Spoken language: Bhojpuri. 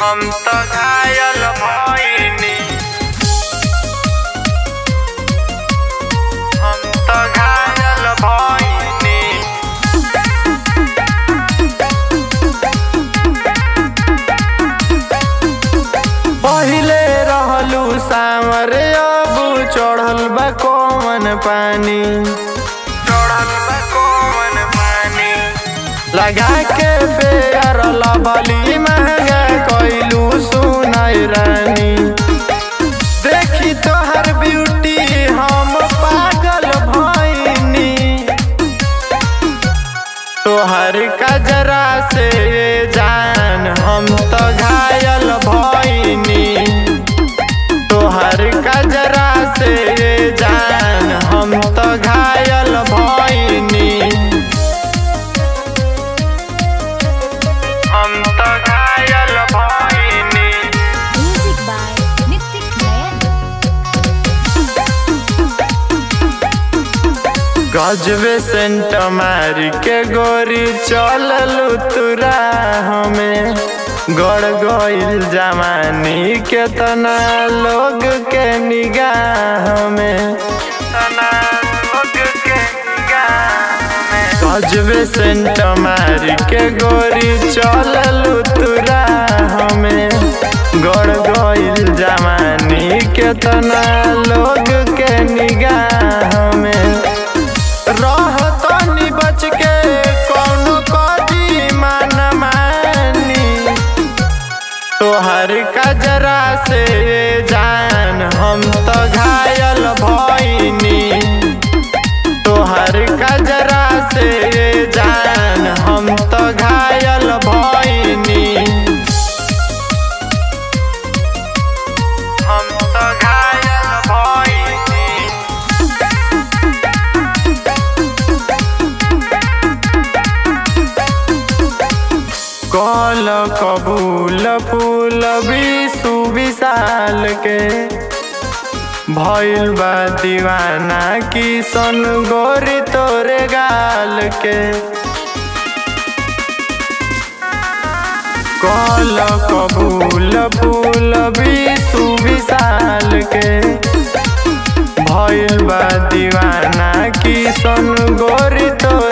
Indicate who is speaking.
Speaker 1: हम तो घायल भइनी, हम तो घायल भइनी। पहिले रहलू सावर अब चढ़ल बा कौन पानी, चढ़ल बा कौन पानी। लगा के फेयर लबली महंगा कइलू सुनाई रानी। देखी तोहर ब्यूटी हम पागल भइनी, तोहर कजरा से जान हम तो घायल भइनी। तोहर कजरा से जान हम तो घायल भइनी, हम तो घायल भइनी।
Speaker 2: Music by Nitik Nayan.
Speaker 1: गजबे सेंट मारी के गोरी चललू तुरा हमें, गड़ गइल जवानी के तना लोग के निगाह में, तना लोग के निगाह में। गजबे सेंट मारी के गोरी चललू तुरा हमें, गड़ गइल जवानी के तना लोग के निगाह में। रहतनी बच के कौनो कदी मान मानी, तोहर कजरा से जान हम तो घायल भइनी। तोहर कजरा से जान हम तो घायल भइनी, हम तो घायल भइनी। कल कबूल फूल विशु विशाल के, भइल बा दीवाना किशन गोरी तोरे गाल के। कल कबूल फूल विशु विशाल के, भइल बा दीवाना किशन गोरी तोरे